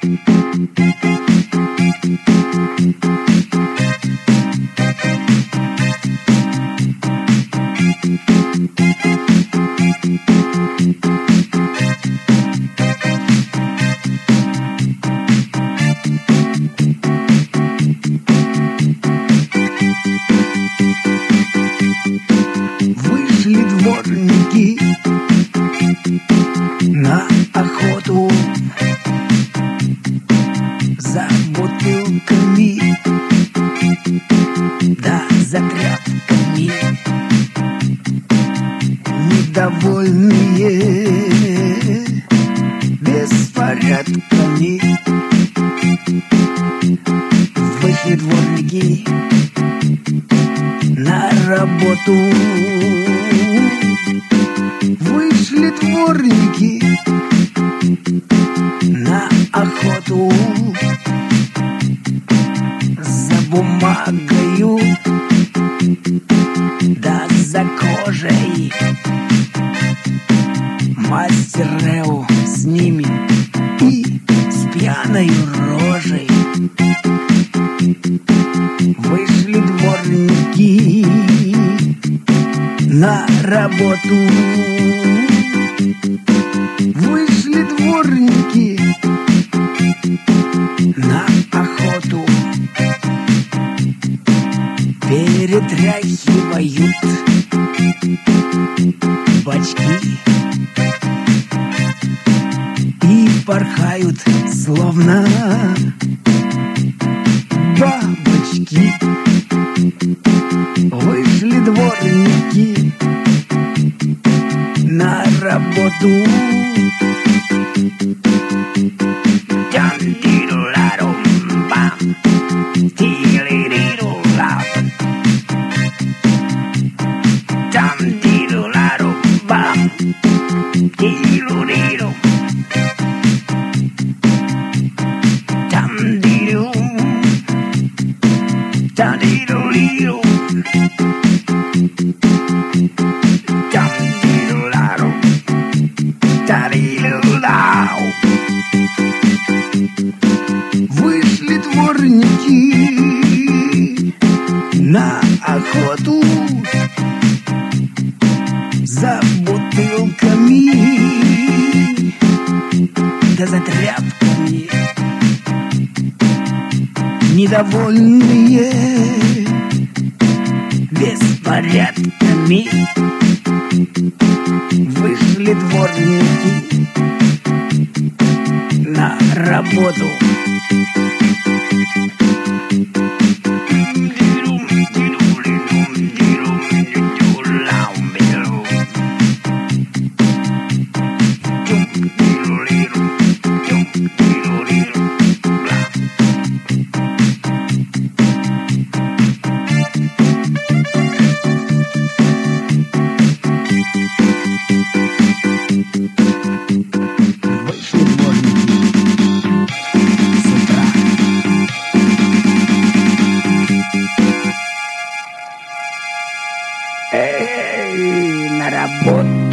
Вышли дворники на охоту за бутылками, да за тряпками. Недовольные беспорядками вышли дворники на работу. Вышли дворники на охоту за бумагою, да за кожей. Мастер Рео с ними и с пьяной рожей. Вышли дворники на работу. Вышли дворники на охоту. Перетряхивают бачки и порхают, словно бабочки. Вышли дворники на работу. Вышли дворники на охоту за бутылками, да за тряпками. Недовольные беспорядками вышли дворники на работу. Эй, на работу.